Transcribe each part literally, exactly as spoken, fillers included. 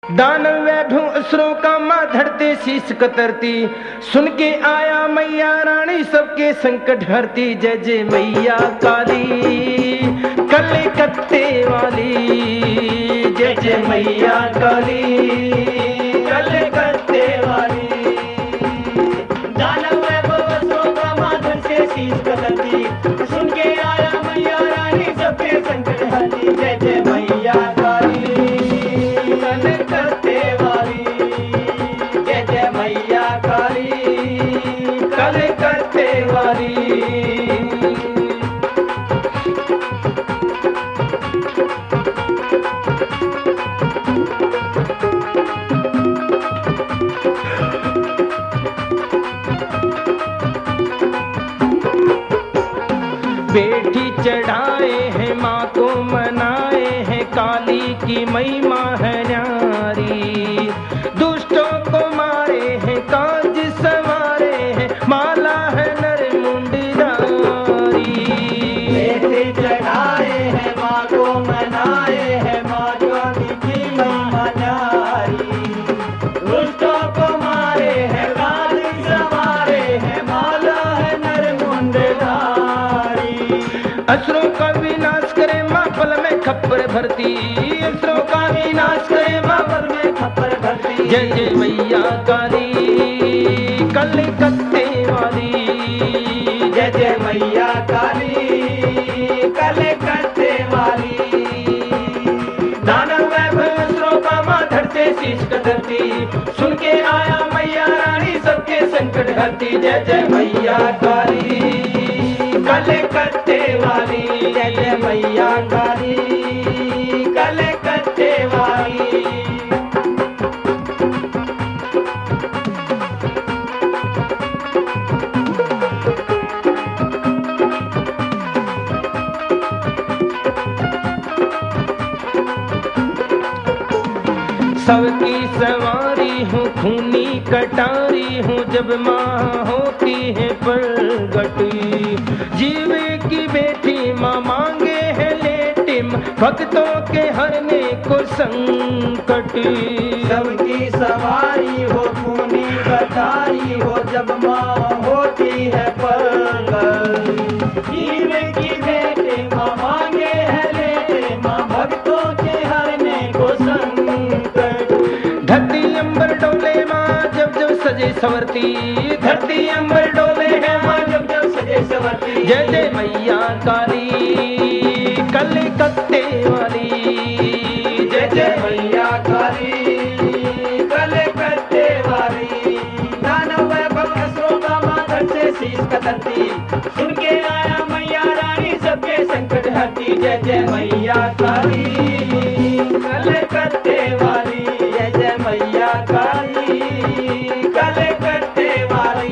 दानव वैभव असुरों का माँ धरते शीश कतरती, सुन के आया मैया रानी सबके संकट हरती। जय जय मैया काली कलकत्ते वाली, जय जय मैया काली कलकत्ते वाली। दानव वैभव असुरों का माँ धरते शीश कतरती, सुन के आया मैया रानी सबके संकट हरती। जय जय मैया काली कलकत्ते वाली, जय जय मैया काली कलकत्ते वाली। बेटी चढ़ाए हैं माँ को मनाए हैं, काली की महिमा है न्यारी। दुष्टों को मारे हैं काज संवारे हैं, माला है नर मुंडधारी। बेटे चढ़ाए हैं माँ को मनाए हैं, माँ काली की महिमा न्यारी। दुष्टों को मारे हैं काज संवारे हैं, माला है नर मुंडधारी। असुरों का विनाश करे माँ पल में खप्पर भरती, असुरों का विनाश करे माँ पल में खप्पर भरती। जय जय मैया काली कलकत्ते वाली, जय जय मैया काली कलकत्ते वाली। दानव वैभव असुरों का माँ धरते शीश कतरती, सुन के आया मैया रानी सबके संकट हरती। जय जय मैया काली कलकत्ते वाली, जय जय मैया काली कलकत्ते वाली। सबकी सवारी हूँ खूनी कटारी हूँ, जब माँ होती है प्रगटी। जीवे की बेटी माँ मांगे है लेटिम, भक्तों के हरने को संकट। सबकी सवारी हो खूनी कटारी हो, जब माँ होती है प्रगट। जीवे की बेटी माँ मांगे है लेटे, माँ भक्तों के हरने को संकट। धरती अंबर डोले माँ जब जब सजे सवरती, धरती अंबर डोले है माँ जब जब सजे सवरती। जय जय मैया काली कलकत्ते वाली, जय जय मैया काली कलकत्ते वाली। दानव वैभव असुरों का माँ धरते शीश कतरती, सुन के आया मैया रानी सबके संकट हरती। जय जय मैया काली कलकत्ते वाली, जय जय मैया काली कलकत्ते वाली।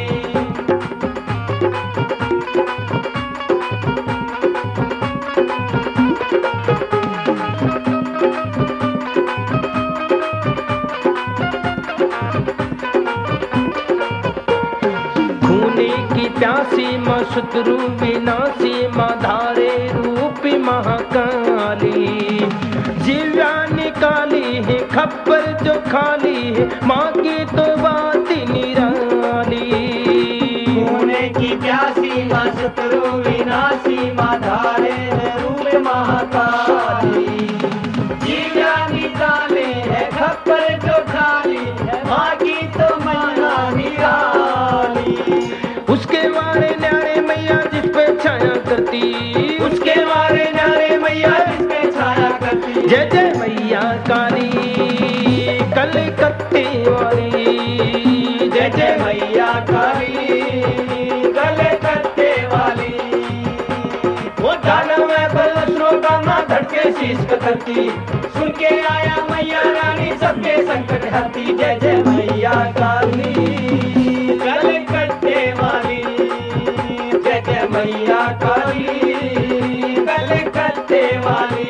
खूने की प्यासी माँ शत्रु विनाशी माँ धारे रूपी महाकाली। जीव्या निकाली है खप्पर जो खाली है, माँ की तो बात निराली। खूने की प्यासी माँ शत्रु विनाशी माँ धारे है रूप महाकाली। जीव्या निकाले है खप्पर जो खाली है, माँ की तो महिमा निराली। उसके मारे न्यारे मैया जिस पे छाया करती, उसके मारे न्यारे मैया जिस पे छाया करती। जय जय मैया काली कलकत्ते वाली, जय जय मैया काली कलकत्ते वाली। वो दानव वैभव असुरों का माँ धरते शीश कतरती, सुन के आया मैया रानी सबके संकट हरती। जय जय मैया काली कलकत्ते वाली, जय जय मैया काली कलकत्ते वाली।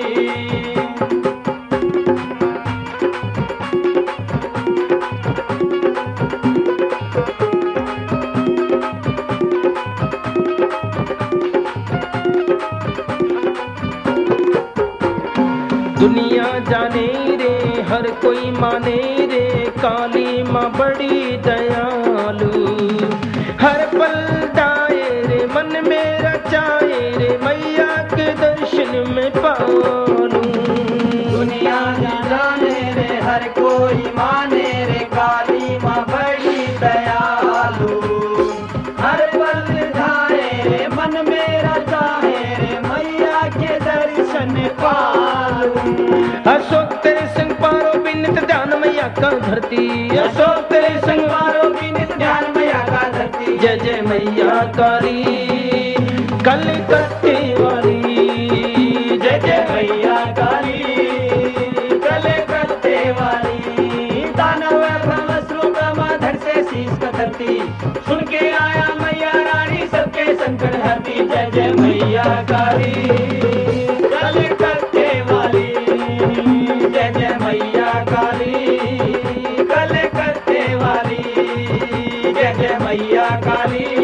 दुनिया जाने रे हर कोई माने रे काली माँ बड़ी दयालु। हर पल दाए रे मन मेरा चाहे रे मैया के दर्शन में पालूं। दुनिया जाने रे हर कोई माने रे काली माँ बड़ी दयालु। हर पल धारे रे मन मेरा चाहे रे मैया के दर्शन पालूं। अशोक तेरे संग पारो बिनित ध्यान मैया का धरती। अशोक तेरे संग पारो बिनित ध्यान मैया का धरती। जय जय मैया काली कलकत्ते वाली। जय जय मैया काली कलकत्ते वाली। दानव भवसुरों का माधर से शीश कतरती। सुन के आया मैया रानी सबके संकट हरती। जय जय मैया काली कलकत्ते वाली। जय जय मैया काली कलकत्ते वाली। जय जय मैया काली